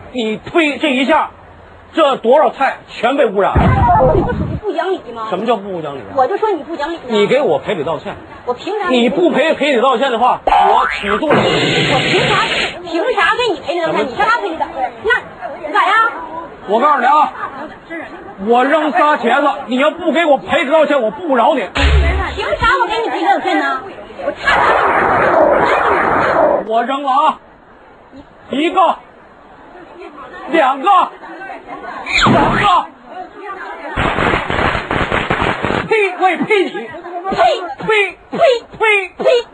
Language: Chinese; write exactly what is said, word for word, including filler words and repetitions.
你推这一下，这多少菜全被污染了。 这不属于不讲理吗？ 什么叫不讲理啊？ 我就说你不讲理。 你给我赔礼道歉。 我凭啥？ 你不赔赔礼道歉的话，我起诉你。 我凭啥？凭啥给你赔礼道歉？你干啥赔礼道歉？那咋样？ 我告诉你啊，我扔仨茄子，你要不给我赔礼道歉，我不饶你。 凭啥我给你赔礼道歉呢？我差啥？ 我扔了啊，一个，两个，三个，呸！我也呸你！ 呸呸呸呸呸！